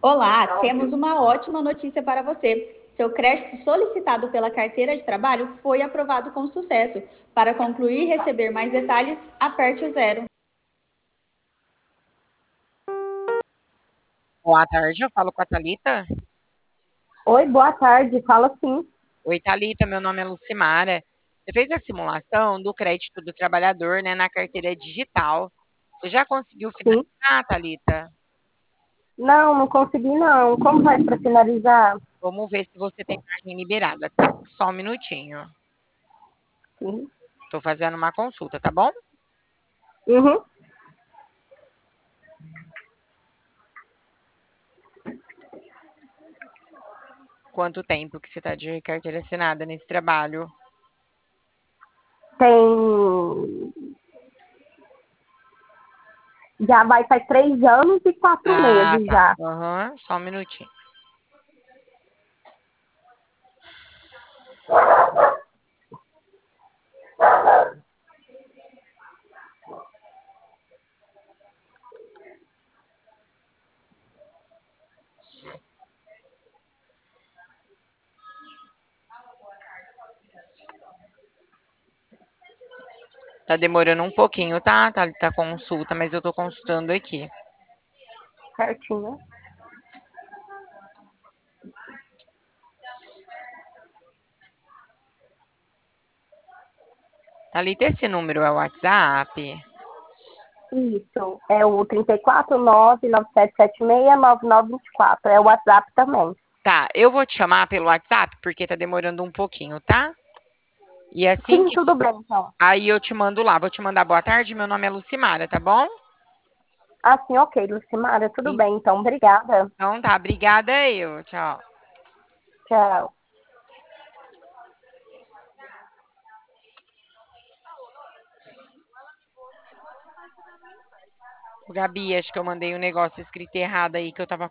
Olá, temos uma ótima notícia para você. Seu crédito solicitado pela carteira de trabalho foi aprovado com sucesso. Para concluir e receber mais detalhes, aperte o zero. Boa tarde, eu falo com a Thalita. Oi, boa tarde. Fala sim. Oi, Thalita, meu nome é Lucimara. Você fez a simulação do crédito do trabalhador, né, na carteira digital. Você já conseguiu Sim. finalizar, Thalita? Não, não consegui não. Como faz para finalizar? Vamos ver se você tem margem liberada, tá? Só um minutinho. Sim. Estou fazendo uma consulta, tá bom? Uhum. Quanto tempo que você está de carteira assinada nesse trabalho? Tem. Já vai faz 3 anos e 4 meses Tá. já. Aham, só um minutinho. Tá demorando um pouquinho, tá, Thalita, a consulta, mas eu tô consultando aqui. Certinho. Thalita, esse número é o WhatsApp? Isso. É o 349-9776-9924. É o WhatsApp também. Tá, eu vou te chamar pelo WhatsApp porque tá demorando um pouquinho, tá? E assim Sim, que. tudo bem, então. Aí eu te mando lá. Vou te mandar boa tarde. Meu nome é Lucimara, tá bom? Sim, ok, Lucimara, tudo bem, então. Obrigada. Então tá, obrigada eu. Tchau. Tchau. Gabi, acho que eu mandei um negócio escrito errado aí que eu tava